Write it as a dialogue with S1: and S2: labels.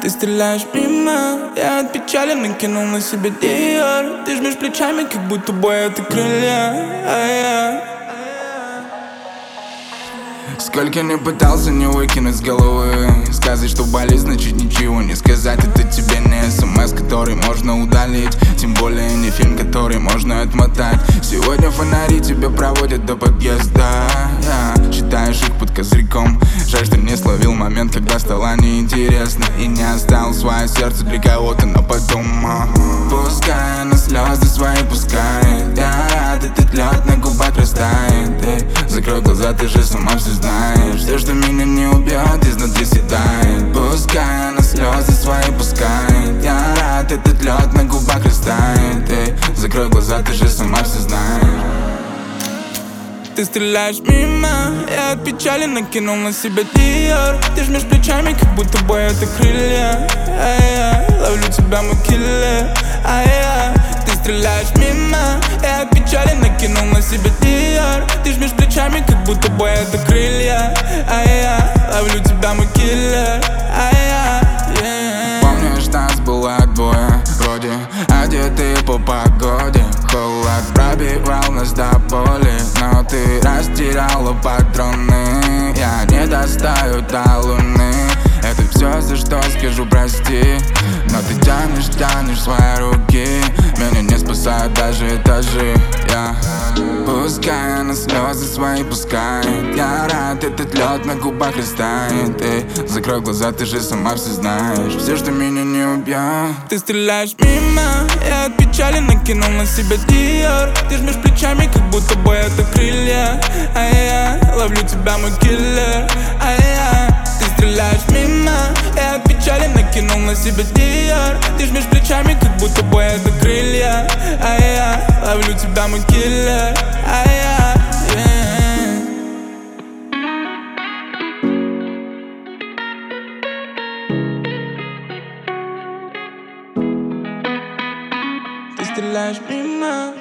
S1: Ты стреляешь мимо, я от печали накинул на себя Диор. Ты жмешь плечами, как будто бой это крылья.
S2: Сколько не пытался не выкинуть с головы. Сказать, что болит, значит ничего не сказать. Это тебе не смс, который можно удалить. Тем более не фильм, который можно отмотать. Сегодня фонари тебя проводят до подъезда. Читаешь их под козырьком. Жаль, что не словил момент, когда стало неинтересно. И не оставил свое сердце для кого-то на потом. Пускай она слезы свои пускает. Я рад, этот лед на губах растает. Закрой глаза, ты же сама все знаешь. Все, что меня не убьет, изнутри съедает. Пускай она слезы свои пускает. Я рад, этот лед на губах растает. Закрой глаза, ты же сама все знаешь.
S1: Ты стреляешь мимо, я от печали накинул на себя Диор. Ты жмешь плечами, как будто бой это крылья. Ловлю тебя, мой киллер. Ты стреляешь мимо, я от печали накинул на себя Диор. Ты жмешь плечами, как будто бой это крылья. Ловлю тебя, мой киллер.
S2: Помнишь, нас было двое, вроде одетые по погоде. Холод пробивал нас до боли, но ты растеряла патроны. Я не достаю до луны. Это все, за что скажу прости. Но ты тянешь свои руки. Меня не спасают даже этажи. Пускай она слезы свои пускает. Я рад, этот лед на губах растает. Закрой глаза, ты же сама все знаешь. Все, что меня не убьет.
S1: Ты стреляешь мимо, я от печали накинул на себя Диор. Ты жмешь плечами, как будто бой это крылья. Ловлю тебя, мой киллер. Ты стреляешь мимо, я от печали накинул на себя Диор. Ты жмешь плечами, как будто бой это крылья. Ловлю тебя, мой киллер. Ты стреляешь мимо.